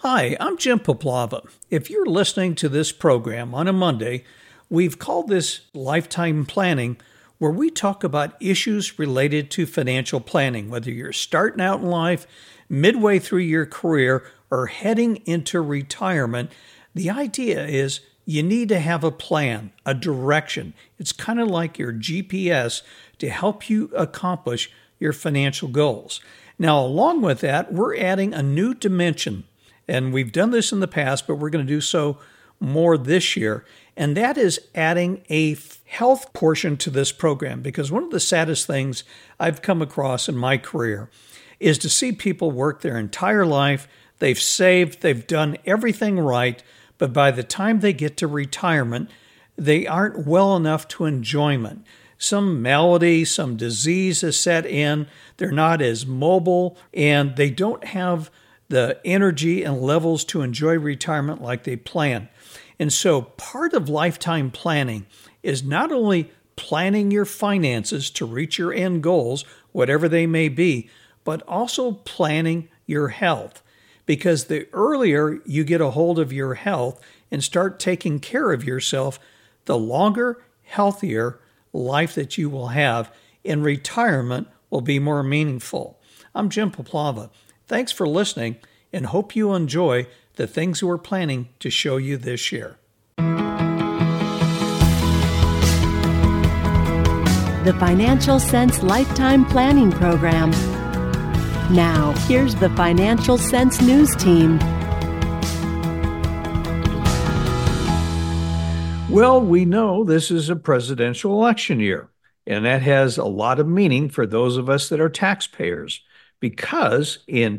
Hi, I'm Jim Poplava. If you're listening to this program on a Monday, we've called this Lifetime Planning, where we talk about issues related to financial planning, whether you're starting out in life, midway through your career, or heading into retirement. The idea is you need to have a plan, a direction. It's kind of like your GPS to help you accomplish your financial goals. Now, along with that, we're adding a new dimension. And we've done this in the past, but we're going to do so more this year. And that is adding a health portion to this program. Because one of the saddest things I've come across in my career is to see people work their entire life. They've saved, they've done everything right. But by the time they get to retirement, they aren't well enough to enjoyment. Some malady, some disease has set in. They're not as mobile, and they don't have the energy and levels to enjoy retirement like they plan. And so part of lifetime planning is not only planning your finances to reach your end goals, whatever they may be, but also planning your health. Because the earlier you get a hold of your health and start taking care of yourself, the longer, healthier life that you will have in retirement will be more meaningful. I'm Jim Poplava. Thanks for listening, and hope you enjoy the things we're planning to show you this year. The Financial Sense Lifetime Planning Program. Now, here's the Financial Sense News Team. Well, we know this is a presidential election year, and that has a lot of meaning for those of us that are taxpayers. Because in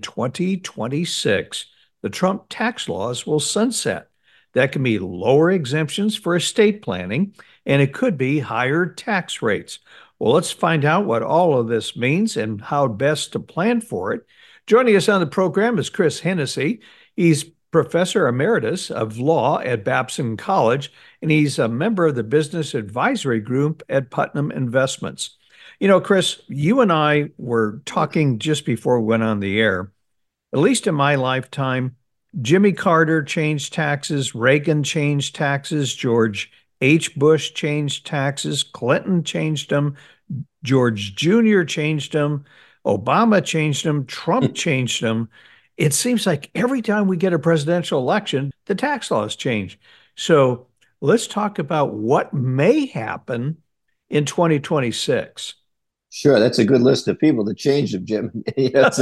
2026, the Trump tax laws will sunset. That can be lower exemptions for estate planning, and it could be higher tax rates. Well, let's find out what all of this means and how best to plan for it. Joining us on the program is Chris Hennessy. He's Professor Emeritus of Law at Babson College, and he's a member of the Business Advisory Group at Putnam Investments. You know, Chris, you and I were talking just before we went on the air. At least in my lifetime, Jimmy Carter changed taxes, Reagan changed taxes, George H. Bush changed taxes, Clinton changed them, George Jr. changed them, Obama changed them, Trump changed them. It seems like every time we get a presidential election, the tax laws change. So let's talk about what may happen in 2026. Sure, that's a good list of people to change them, Jim. That's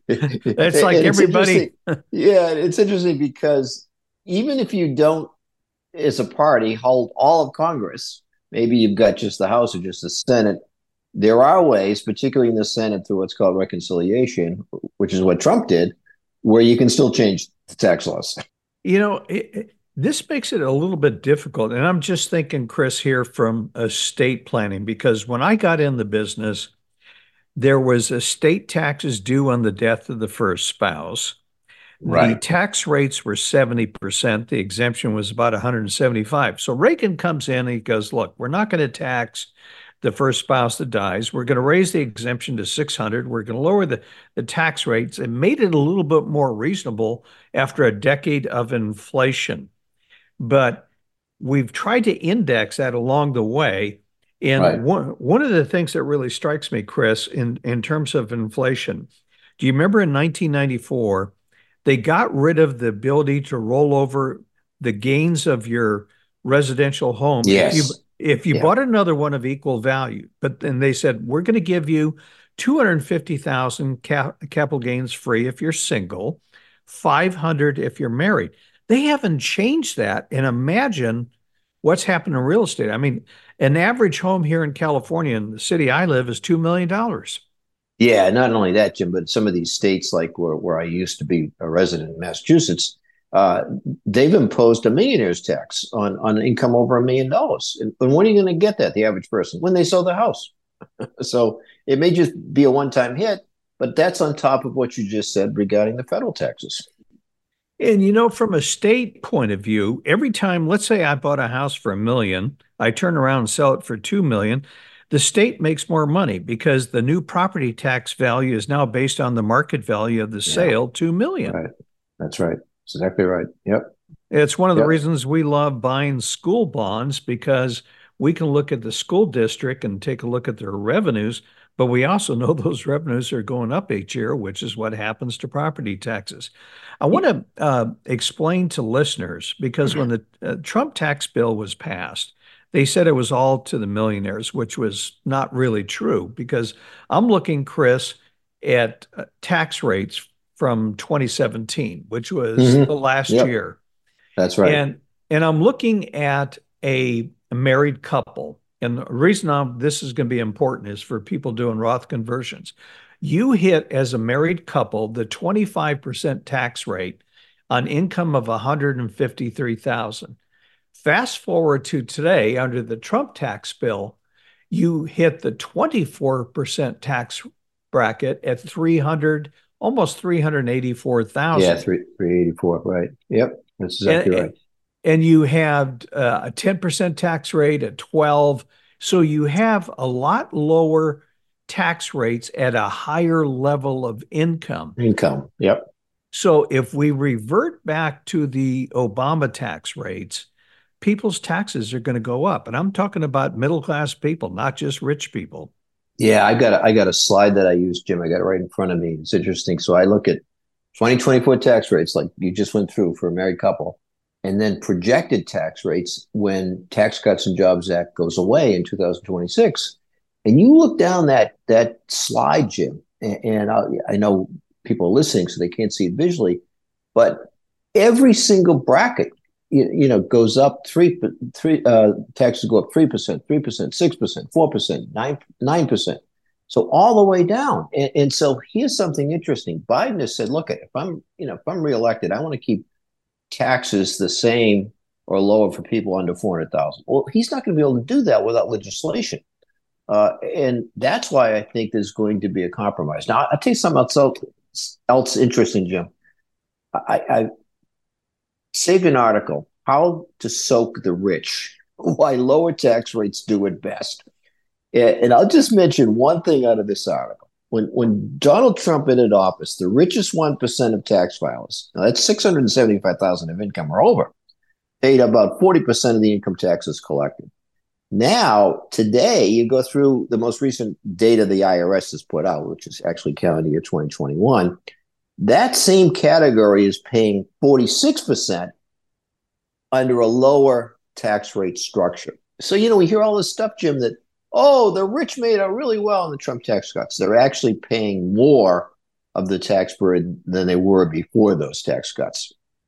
like everybody. Yeah, it's interesting because even if you don't, as a party, hold all of Congress, maybe you've got just the House or just the Senate, there are ways, particularly in the Senate through what's called reconciliation, which is what Trump did, where you can still change the tax laws. You know, this makes it a little bit difficult. And I'm just thinking, Chris, here from estate planning, because when I got in the business, there was estate taxes due on the death of the first spouse. Right. The tax rates were 70%. The exemption was about 175. So Reagan comes in and he goes, look, we're not going to tax the first spouse that dies. We're going to raise the exemption to 600. We're going to lower the tax rates and made it a little bit more reasonable after a decade of inflation. But we've tried to index that along the way. And right. one of the things that really strikes me, Chris, in terms of inflation, do you remember in 1994, they got rid of the ability to roll over the gains of your residential home yes. if you bought another one of equal value. But then they said, we're going to give you $250,000 capital gains free if you're single, $500 if you're married. They haven't changed that. And imagine what's happened in real estate. I mean, an average home here in California, in the city I live, is $2 million. Yeah, not only that, Jim, but some of these states, like where I used to be a resident in Massachusetts, they've imposed a millionaire's tax on income over $1 million. And when are you going to get that, the average person? When they sell the house. So it may just be a one-time hit, but that's on top of what you just said regarding the federal taxes. And, you know, from a state point of view, every time, let's say I bought a house for $1 million, I turn around and sell it for $2 million, the state makes more money because the new property tax value is now based on the market value of the sale, $2 million. Right. That's right. That's exactly right. Yep. It's one of the Yep. reasons we love buying school bonds because we can look at the school district and take a look at their revenues, but we also know those revenues are going up each year, which is what happens to property taxes. I want to explain to listeners because when the Trump tax bill was passed, they said it was all to the millionaires, which was not really true because I'm looking, Chris, at tax rates from 2017, which was Hmm. the last Yep. year. That's right. And I'm looking at a married couple. And the reason this is going to be important is for people doing Roth conversions. You hit as a married couple the 25% tax rate on income of 153,000. Fast forward to today under the Trump tax bill, you hit the 24% tax bracket at 300 almost Yeah, 384,000. 384. Right. Yep. That's exactly And right. and you have a 10% tax rate at 12. So you have a lot lower tax rates at a higher level of income. Income. Yep. So if we revert back to the Obama tax rates, people's taxes are going to go up. And I'm talking about middle class people, not just rich people. Yeah, I got a slide that I use, Jim. I got it right in front of me. It's interesting. So I look at 2024 tax rates, like you just went through for a married couple, and then projected tax rates when Tax Cuts and Jobs Act goes away in 2026. And you look down that slide, Jim, and I know people are listening, so they can't see it visually, but every single bracket, goes up three. Taxes go up 3%, 3%, 6%, 4%, 9%. So all the way down. And so here's something interesting. Biden has said, look, if I'm reelected, I want to keep taxes the same or lower for people under 400,000. Well, he's not going to be able to do that without legislation. And that's why I think there's going to be a compromise. Now, I'll tell you something else interesting, Jim. I saved an article, How to Soak the Rich, Why Lower Tax Rates Do It Best. And I'll just mention one thing out of this article. When Donald Trump entered office, the richest 1% of tax filers, now that's 675,000 of income or over, paid about 40% of the income taxes collected. Now, today, you go through the most recent data the IRS has put out, which is actually calendar year 2021. That same category is paying 46% under a lower tax rate structure. So, we hear all this stuff, Jim, that, oh, the rich made out really well in the Trump tax cuts. They're actually paying more of the tax burden than they were before those tax cuts.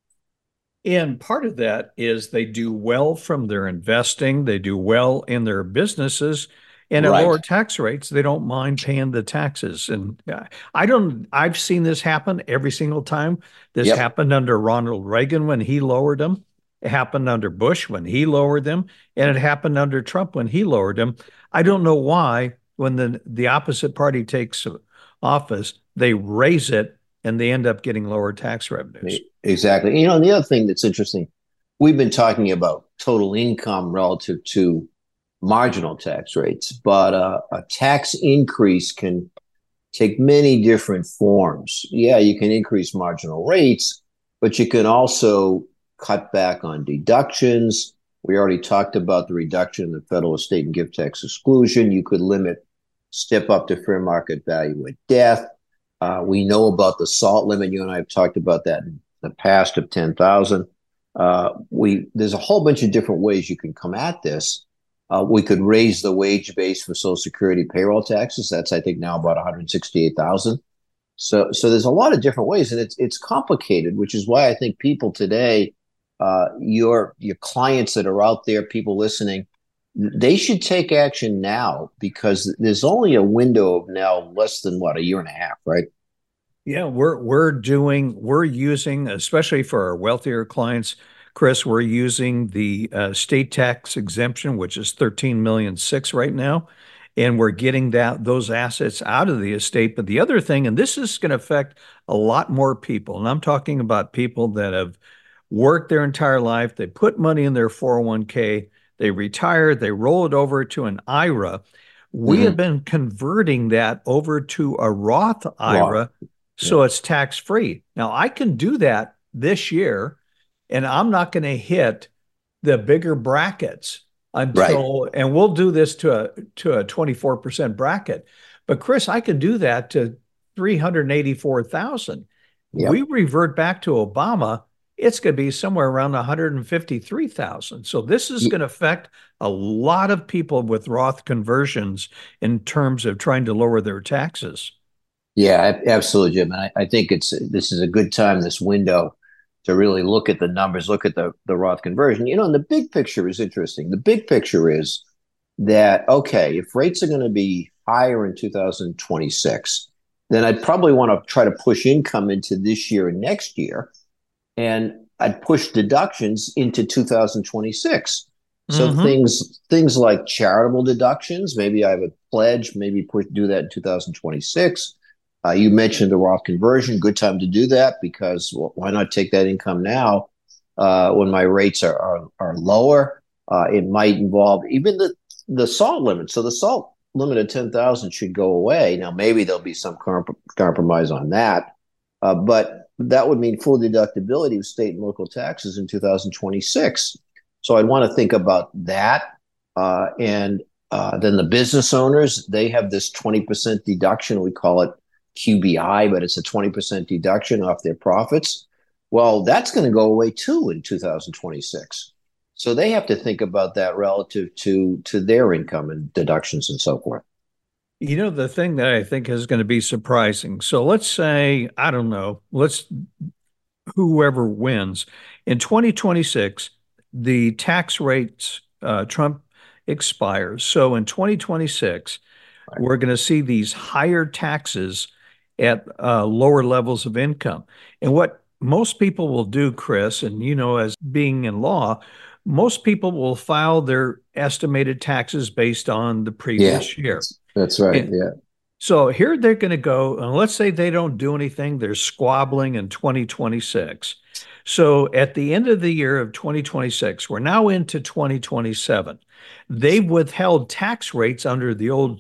And part of that is they do well from their investing, they do well in their businesses, and at Right. lower tax rates, they don't mind paying the taxes. And I've seen this happen every single time. This Yep. happened under Ronald Reagan when he lowered them. It happened under Bush when he lowered them, and it happened under Trump when he lowered them. I don't know why when the opposite party takes office, they raise it and they end up getting lower tax revenues. Exactly. And the other thing that's interesting, we've been talking about total income relative to marginal tax rates, but a tax increase can take many different forms. Yeah, you can increase marginal rates, but you can also cut back on deductions. We already talked about the reduction in the federal estate and gift tax exclusion. You could step up to fair market value at death. We know about the SALT limit. You and I have talked about that in the past of 10,000. There's a whole bunch of different ways you can come at this. We could raise the wage base for Social Security payroll taxes. That's, I think, now about 168,000. So there's a lot of different ways, and it's complicated, which is why I think people today, your clients that are out there, people listening, they should take action now because there's only a window of now less than a year and a half, right? Yeah, we're using, especially for our wealthier clients, Chris, we're using the state tax exemption, which is 13,600,000 right now, and we're getting those assets out of the estate. But the other thing, and this is going to affect a lot more people, and I'm talking about people that have worked their entire life, they put money in their 401k, they retire, they roll it over to an IRA. We have been converting that over to a Roth IRA, so it's tax free. Now, I can do that this year, and I'm not going to hit the bigger brackets Right. until, and we'll do this to a 24% bracket. But Chris, I can do that to 384,000. We Yep. revert back to Obama, it's going to be somewhere around 153,000. So this is going to affect a lot of people with Roth conversions in terms of trying to lower their taxes. Yeah, absolutely, Jim. And I think this is a good time, this window, to really look at the numbers, look at the Roth conversion. And the big picture is interesting. The big picture is that, okay, if rates are going to be higher in 2026, then I'd probably want to try to push income into this year and next year. And I'd push deductions into 2026. So things like charitable deductions, maybe I have a pledge, maybe do that in 2026. You mentioned the Roth conversion, good time to do that because why not take that income now when my rates are lower? It might involve even the SALT limit. So the SALT limit of 10,000 should go away. Now, maybe there'll be some compromise on that, but that would mean full deductibility of state and local taxes in 2026. So I'd want to think about that. And then the business owners, they have this 20% deduction. We call it QBI, but it's a 20% deduction off their profits. Well, that's going to go away too in 2026. So they have to think about that relative to their income and deductions and so forth. The thing that I think is going to be surprising. So let's say, I don't know, whoever wins in 2026, the tax rates, Trump expires. So in 2026, we're going to see these higher taxes at lower levels of income. And what most people will do, Chris, and as being in law, most people will file their estimated taxes based on the previous year. That's right. And yeah. So here they're going to go, and let's say they don't do anything, they're squabbling in 2026. So at the end of the year of 2026, we're now into 2027. They've withheld tax rates under the old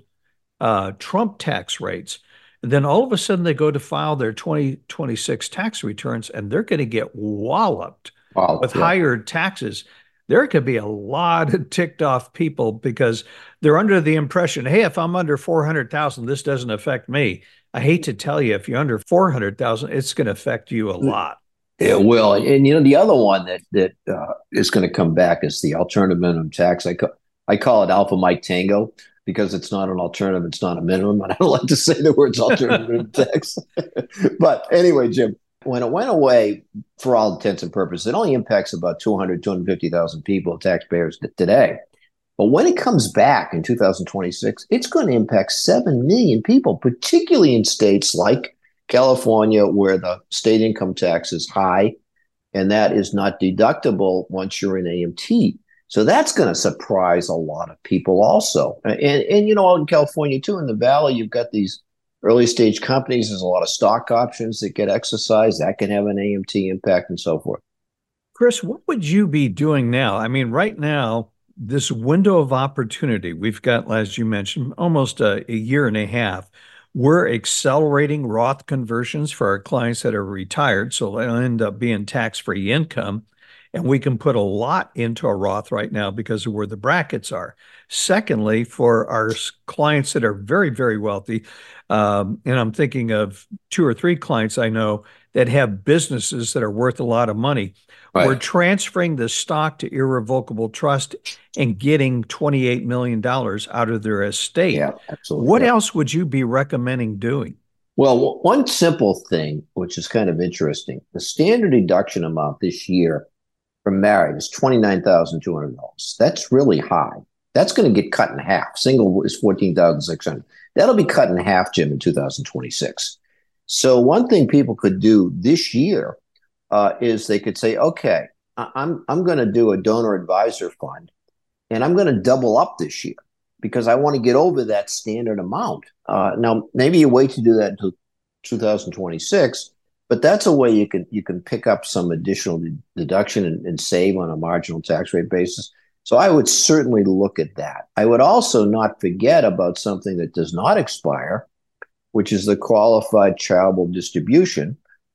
Trump tax rates. And then all of a sudden they go to file their 2026 tax returns and they're going to get walloped with higher taxes. There could be a lot of ticked off people because they're under the impression, hey, if I'm under 400,000, this doesn't affect me. I hate to tell you, if you're under 400,000, it's going to affect you a lot. It will. And the other one that is going to come back is the alternative minimum tax. I call it Alpha Mike Tango because it's not an alternative, it's not a minimum. And I don't like to say the words alternative minimum tax. But anyway, Jim, when it went away, for all intents and purposes, it only impacts about 250,000 people, taxpayers today. But when it comes back in 2026, it's going to impact 7 million people, particularly in states like California, where the state income tax is high, and that is not deductible once you're in AMT. So that's going to surprise a lot of people also. And out in California, too, in the Valley, you've got these early stage companies. There's a lot of stock options that get exercised. That can have an AMT impact and so forth. Chris, what would you be doing now? I mean, right now, this window of opportunity, we've got, as you mentioned, almost a year and a half. We're accelerating Roth conversions for our clients that are retired, so they'll end up being tax-free income. And we can put a lot into a Roth right now because of where the brackets are. Secondly, for our clients that are very, very wealthy, and I'm thinking of 2 or 3 clients I know that have businesses that are worth a lot of money. Right. We're transferring the stock to irrevocable trust and getting $28 million out of their estate. Yeah, absolutely. What else would you be recommending doing? Well, one simple thing, which is kind of interesting, the standard deduction amount this year for married is $29,200. That's really high. That's going to get cut in half. Single is $14,600. That'll be cut in half, Jim, in 2026. So one thing people could do this year is they could say, okay, I'm going to do a donor advisor fund, and I'm going to double up this year because I want to get over that standard amount. Now, maybe you wait to do that until 2026, but that's a way you can pick up some additional deduction and save on a marginal tax rate basis. So I would certainly look at that. I would also not forget about something that does not expire, which is the qualified charitable distribution.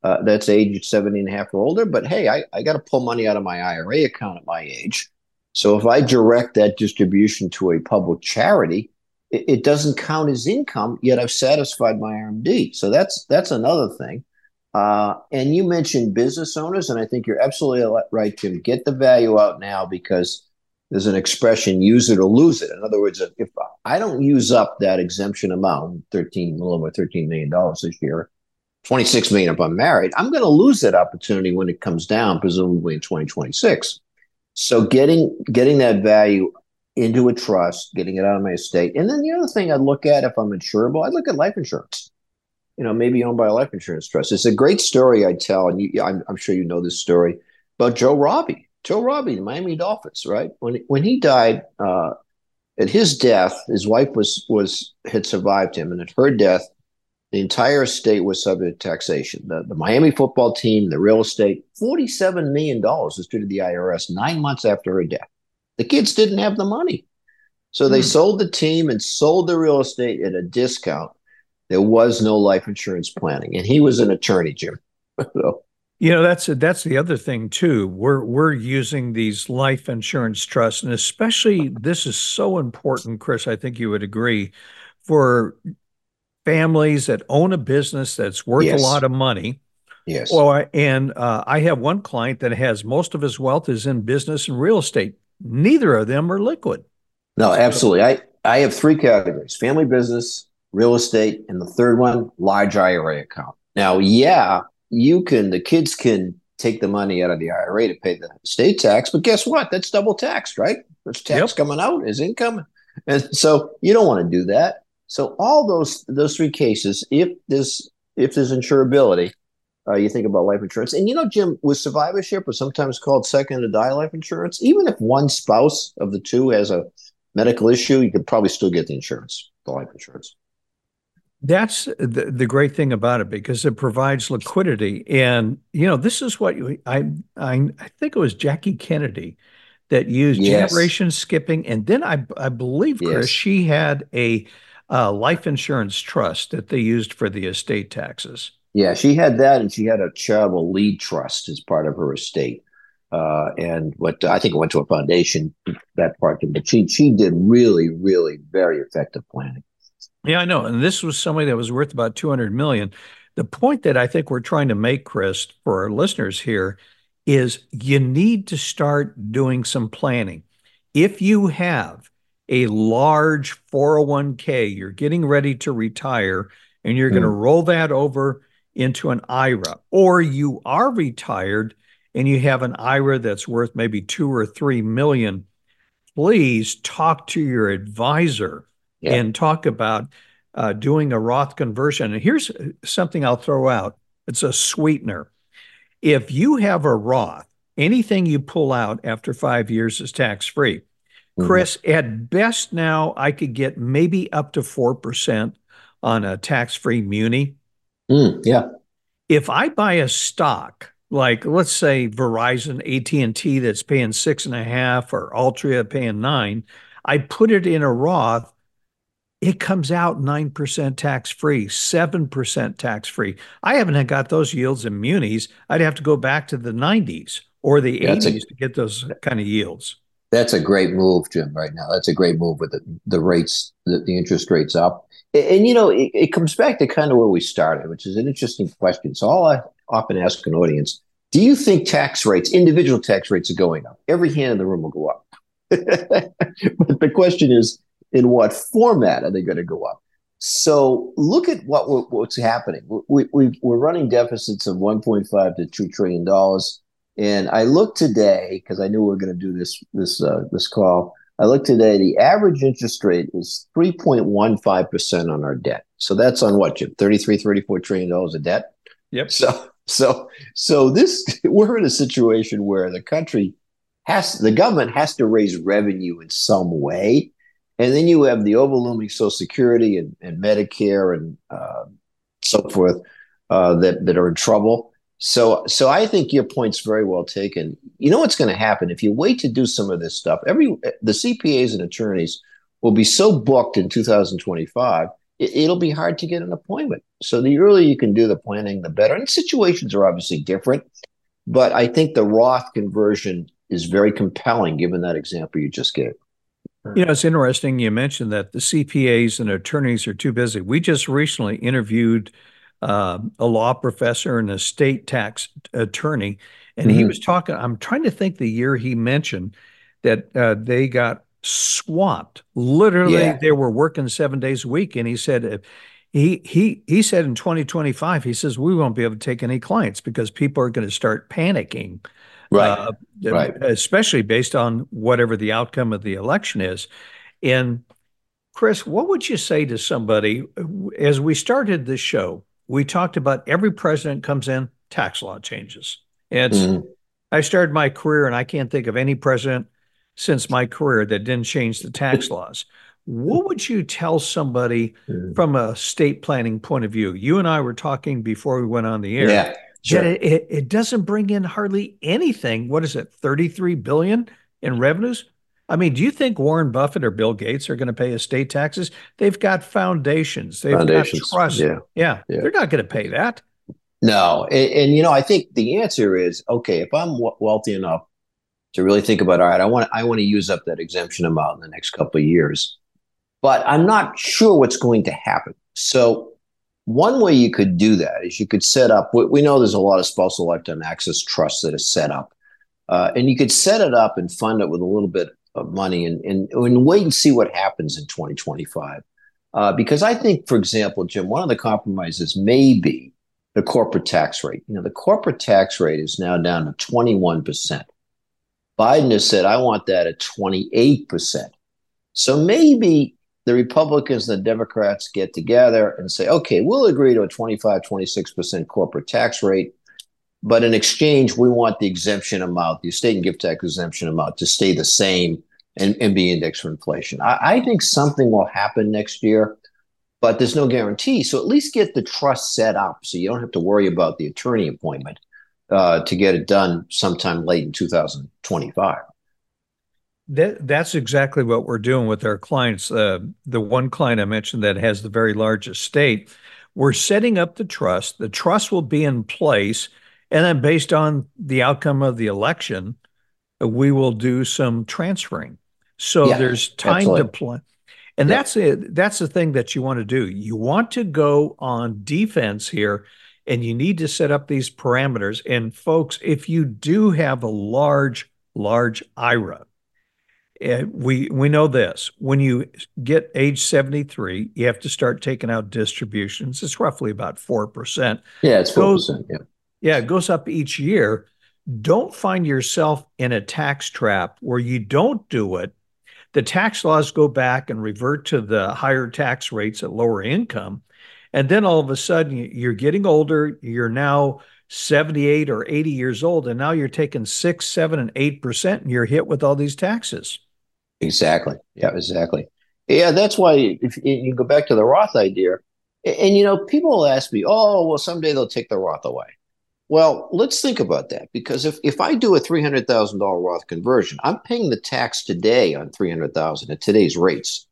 that's age 70 and a half or older. But hey, I got to pull money out of my IRA account at my age. So if I direct that distribution to a public charity, it doesn't count as income, yet I've satisfied my RMD. So that's another thing. And you mentioned business owners, and I think you're absolutely right, Jim. Get the value out now because there's an expression, use it or lose it. In other words, if I don't use up that exemption amount, a little over $13 million this year, 26 million if I'm married, I'm going to lose that opportunity when it comes down, presumably in 2026. So getting that value into a trust, getting it out of my estate. And then the other thing I'd look at if I'm insurable, I'd look at life insurance. Maybe owned by a life insurance trust. It's a great story I tell, and I'm sure you know this story about Joe Robbie. Joe Robbie, the Miami Dolphins, right? When he died, at his death, his wife had survived him, and at her death, the entire estate was subject to taxation. The Miami football team, the real estate, $47 million was due to the IRS 9 months after her death. The kids didn't have the money. So they sold the team and sold the real estate at a discount. There was no life insurance planning. And he was an attorney, Jim. So, that's the other thing too. We're using these life insurance trusts, and especially this is so important, Chris, I think you would agree, for families that own a business that's worth a lot of money. Yes. I have one client that has most of his wealth is in business and real estate. Neither of them are liquid. No, absolutely. I have three categories: family business, real estate, and the third one, large IRA account. Now, the kids can take the money out of the IRA to pay the estate tax, but guess what? That's double taxed, right? There's tax coming out as income. And so you don't want to do that. So all those three cases, if there's insurability, you think about life insurance. And Jim, with survivorship, or sometimes called second to die life insurance, even if one spouse of the two has a medical issue, you could probably still get the life insurance. That's the great thing about it, because it provides liquidity. And, this is what I think it was Jackie Kennedy that used generation skipping. And then I believe, Chris, she had a life insurance trust that they used for the estate taxes. Yeah, she had that, and she had a charitable lead trust as part of her estate. And what I think it went to a foundation, that part, but she did really, really very effective planning. Yeah, I know. And this was somebody that was worth about 200 million. The point that I think we're trying to make, Chris, for our listeners here is you need to start doing some planning. If you have a large 401k, you're getting ready to retire, and you're going to roll that over into an IRA, or you are retired and you have an IRA that's worth maybe 2 or 3 million, please talk to your advisor and talk about doing a Roth conversion. And here's something I'll throw out. It's a sweetener. If you have a Roth, anything you pull out after 5 years is tax-free. Chris, at best now, I could get maybe up to 4% on a tax-free muni. If I buy a stock, like let's say Verizon, AT&T, that's paying 6.5%, or Altria paying 9%, I put it in a Roth, it comes out 9% tax-free, 7% tax-free. I haven't got those yields in munis. I'd have to go back to the 90s or the 80s to get those kind of yields. That's a great move, Jim, right now. That's a great move with the rates, the interest rates up. And, it comes back to kind of where we started, which is an interesting question. So I often ask an audience, do you think individual tax rates are going up? Every hand in the room will go up. But the question is, in what format are they going to go up? So look at what's happening. We're running deficits of $1.5 to $2 trillion. And I looked today, because I knew we were going to do this call. I looked today, the average interest rate is 3.15% on our debt. So that's on what, Jim? $34 trillion of debt? Yep. So this, we're in a situation where the government has to raise revenue in some way. And then you have the overlooming Social Security and Medicare and so forth that are in trouble. So I think your point's very well taken. You know what's going to happen if you wait to do some of this stuff? The CPAs and attorneys will be so booked in 2025. it'll be hard to get an appointment. So the earlier you can do the planning, the better. And situations are obviously different, but I think the Roth conversion is very compelling given that example you just gave. It's interesting you mentioned that the CPAs and attorneys are too busy. We just recently interviewed a law professor and a state tax attorney, and he was talking. I'm trying to think the year he mentioned that they got swamped. Literally, they were working 7 days a week, and he said he said in 2025, he says we won't be able to take any clients because people are going to start panicking. Right. Especially based on whatever the outcome of the election is. And Chris, what would you say to somebody, as we started this show, we talked about every president comes in, tax law changes. I started my career and I can't think of any president since my career that didn't change the tax laws. What would you tell somebody from a state planning point of view? You and I were talking before we went on the air. Yeah. Sure. It doesn't bring in hardly anything. What is it, 33 billion in revenues? I mean, do you think Warren Buffett or Bill Gates are going to pay estate taxes? They've got foundations. They've got trusts. Yeah. They're not going to pay that. No. And I think the answer is, okay, if I'm wealthy enough to really think about, all right, I want to use up that exemption amount in the next couple of years, but I'm not sure what's going to happen. So one way you could do that is you could set up, we know there's a lot of spousal lifetime access trusts that are set up. And you could set it up and fund it with a little bit of money and wait and see what happens in 2025. Because I think, for example, Jim, one of the compromises may be the corporate tax rate. The corporate tax rate is now down to 21%. Biden has said, I want that at 28%. So maybe the Republicans and the Democrats get together and say, okay, we'll agree to a 25, 26% corporate tax rate, but in exchange, we want the exemption amount, the estate and gift tax exemption amount to stay the same and be indexed for inflation. I think something will happen next year, but there's no guarantee. So at least get the trust set up so you don't have to worry about the attorney appointment to get it done sometime late in 2025. That's exactly what we're doing with our clients. The one client I mentioned that has the very large estate, we're setting up the trust. The trust will be in place. And then based on the outcome of the election, we will do some transferring. So there's time to plan. And that's it. That's the thing that you want to do. You want to go on defense here, and you need to set up these parameters. And folks, if you do have a large IRA, we know this. When you get age 73, you have to start taking out distributions. It's roughly about 4%. Yeah, it's 4%. Yeah, it goes up each year. Don't find yourself in a tax trap where you don't do it. The tax laws go back and revert to the higher tax rates at lower income. And then all of a sudden you're getting older. You're now 78 or 80 years old. And now you're taking 6, 7, and 8%, and you're hit with all these taxes. Exactly. Yeah, exactly. Yeah, that's why if you go back to the Roth idea, and people will ask me, oh, well, someday they'll take the Roth away. Well, let's think about that, because if I do a $300,000 Roth conversion, I'm paying the tax today on $300,000 at today's rates.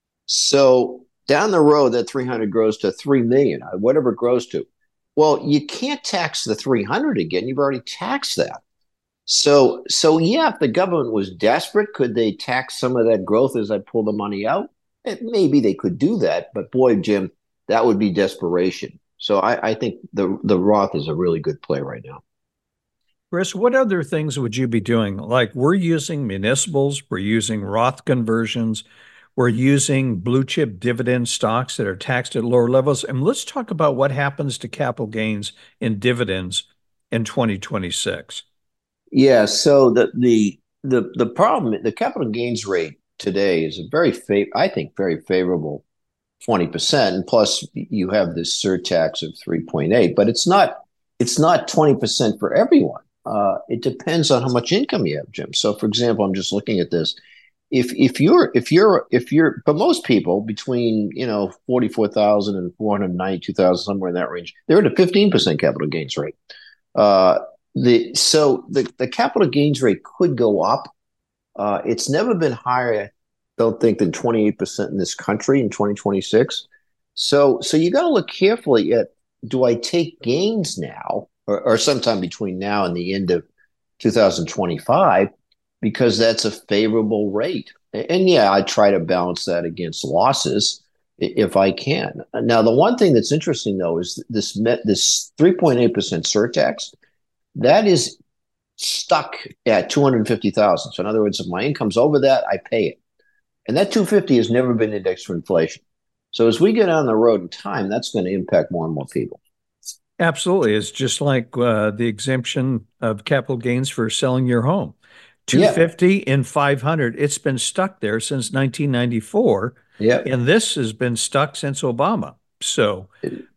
So down the road, that 300 grows to 3 million, whatever it grows to. Well, you can't tax the 300 again. You've already taxed that. So yeah, if the government was desperate, could they tax some of that growth as I pull the money out? Maybe they could do that, but boy, Jim, that would be desperation. So I think the Roth is a really good play right now. Chris, what other things would you be doing? Like, we're using municipals, we're using Roth conversions, we're using blue chip dividend stocks that are taxed at lower levels. And let's talk about what happens to capital gains and dividends in 2026. Yeah, so the problem, the capital gains rate today is very favorable 20%, and plus you have this surtax of 3.8, but it's not 20% for everyone. It depends on how much income you have, Jim. So, for example, I'm just looking at this. If you're for most people between 44,000 and 492,000, somewhere in that range, they're at a 15% capital gains rate. The capital gains rate could go up. It's never been higher, I don't think, than 28% in this country in 2026. So you got to look carefully at, do I take gains now or sometime between now and the end of 2025 because that's a favorable rate? And yeah, I try to balance that against losses if I can. Now, the one thing that's interesting though is this 3.8% surtax that is stuck at 250,000. So in other words, if my income's over that, I pay it, and that 250 has never been indexed for inflation. So as we get on the road in time, that's going to impact more and more people. Absolutely. It's just like the exemption of capital gains for selling your home. Yeah, 250 and 500. It's been stuck there since 1994, yeah. and this has been stuck since Obama. So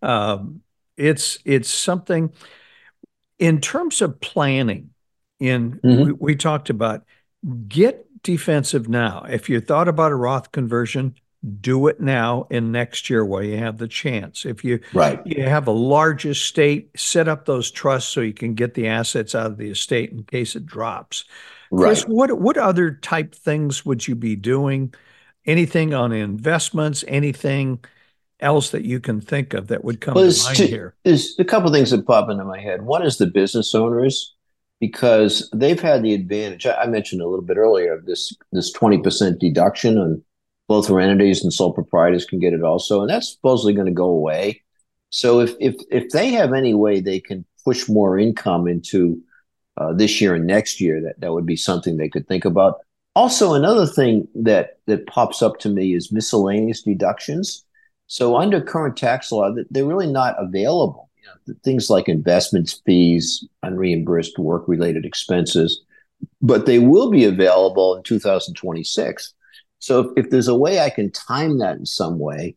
it's something in terms of planning. We talked about get defensive now. If you thought about a Roth conversion, do it now and next year while you have the chance. If you Right. you have a large estate, set up those trusts so you can get the assets out of the estate in case it drops. Chris, Right. what other type things would you be doing? Anything on investments? Anything else that you can think of that would come Well, to mind here? there's a couple of things that pop into my head. One is the business owners, because they've had the advantage. I mentioned a little bit earlier of this 20% deduction on both for entities, and sole proprietors can get it also, and that's supposedly going to go away. So if they have any way they can push more income into this year and next year, that would be something they could think about. Also, another thing that pops up to me is miscellaneous deductions. So under current tax law, they're really not available. Things like investments, fees, unreimbursed work-related expenses, but they will be available in 2026. So if there's a way I can time that in some way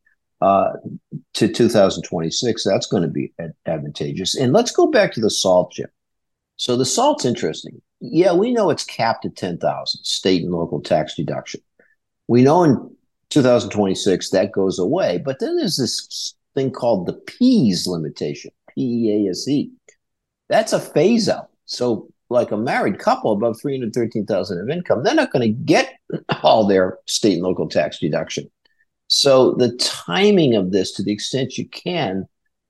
to 2026, that's going to be advantageous. And let's go back to the SALT, Jim. So the SALT's interesting. Yeah, we know it's capped at 10,000 state and local tax deduction. We know in 2026 that goes away, but then there's this thing called the PEASE limitation, PEASE. That's a phase out. So like a married couple above 313,000 of income, they're not going to get all their state and local tax deduction. So the timing of this, to the extent you can,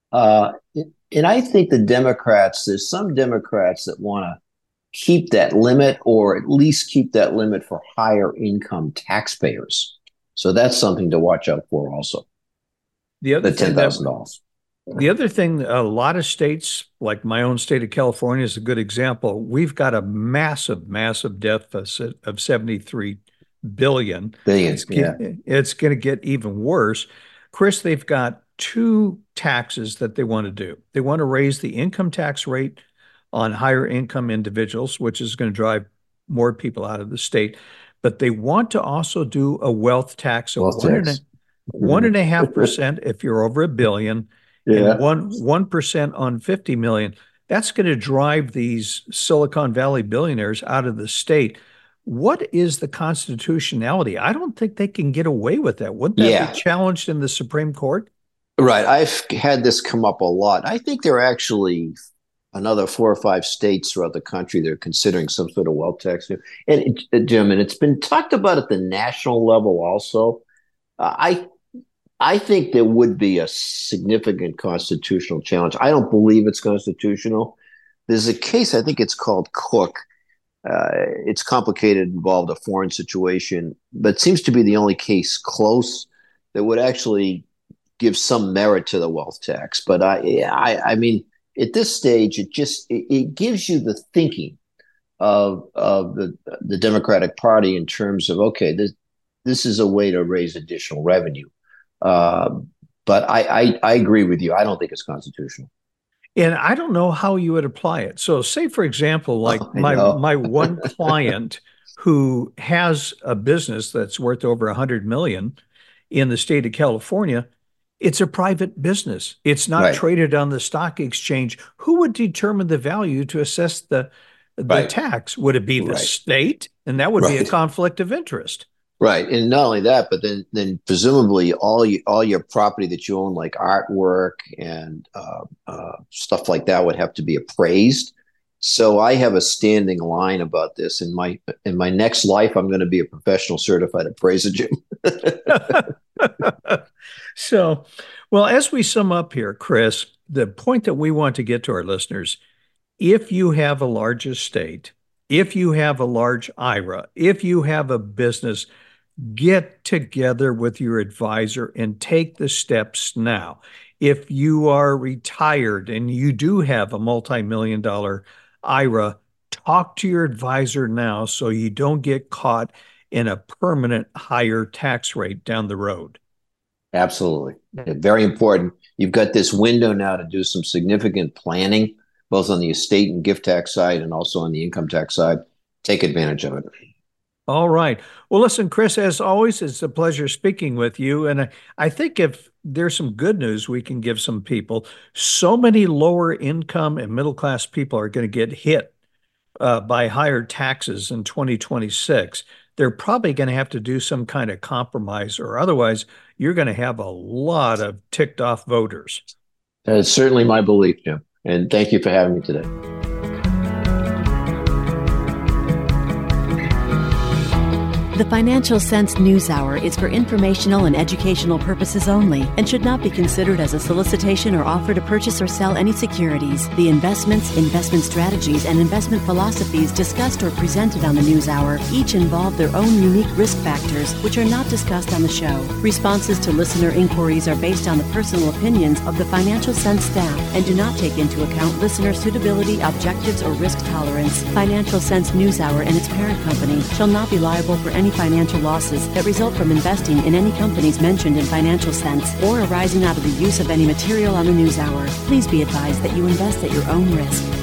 and I think there's some Democrats that want to keep that limit, or at least keep that limit for higher income taxpayers. So that's something to watch out for also. The other The thing $10,000. The other thing, a lot of states, like my own state of California is a good example. We've got a massive, massive deficit of 73 billion. Billions, yeah. It's going to get even worse. Chris, they've got two taxes that they want to do. They want to raise the income tax rate on higher income individuals, which is going to drive more people out of the state. But they want to also do a wealth tax of 1.5% if you're over $1 billion. Yeah. And 1% on 50 million. That's going to drive these Silicon Valley billionaires out of the state. What is the constitutionality? I don't think they can get away with that. Wouldn't that be challenged in the Supreme Court? Right. I've had this come up a lot. I think there are actually another 4 or 5 states throughout the country that are considering some sort of wealth tax. And Jim, and it's been talked about at the national level also. I think there would be a significant constitutional challenge. I don't believe it's constitutional. There's a case, I think it's called Cook. It's complicated, involved a foreign situation, but seems to be the only case close that would actually give some merit to the wealth tax. But I mean, at this stage, it gives you the thinking of the Democratic Party in terms of, okay, this is a way to raise additional revenue. But I agree with you. I don't think it's constitutional. And I don't know how you would apply it. So say, for example, like my one client who has a business that's worth over 100 million in the state of California, it's a private business. It's not traded on the stock exchange. Who would determine the value to assess the tax? Would it be the state? And that would be a conflict of interest. Right. And not only that, but then presumably all your property that you own, like artwork and stuff like that, would have to be appraised. So I have a standing line about this. In my next life, I'm going to be a professional certified appraiser, Jim. So, well, as we sum up here, Chris, the point that we want to get to our listeners, if you have a large estate, if you have a large IRA, if you have a business, get together with your advisor and take the steps now. If you are retired and you do have a multi-million-dollar IRA, talk to your advisor now so you don't get caught in a permanent higher tax rate down the road. Absolutely. Very important. You've got this window now to do some significant planning, both on the estate and gift tax side and also on the income tax side. Take advantage of it. All right. Well, listen, Chris, as always, it's a pleasure speaking with you. And I think if there's some good news we can give some people, so many lower income and middle class people are going to get hit by higher taxes in 2026. They're probably going to have to do some kind of compromise, or otherwise you're going to have a lot of ticked off voters. That is certainly my belief, Jim. And thank you for having me today. The Financial Sense News Hour is for informational and educational purposes only and should not be considered as a solicitation or offer to purchase or sell any securities. The investments, investment strategies, and investment philosophies discussed or presented on the News Hour each involve their own unique risk factors, which are not discussed on the show. Responses to listener inquiries are based on the personal opinions of the Financial Sense staff and do not take into account listener suitability, objectives, or risk tolerance. Financial Sense News Hour and its parent company shall not be liable for any financial losses that result from investing in any companies mentioned in Financial Sense or arising out of the use of any material on the News Hour. Please be advised that you invest at your own risk.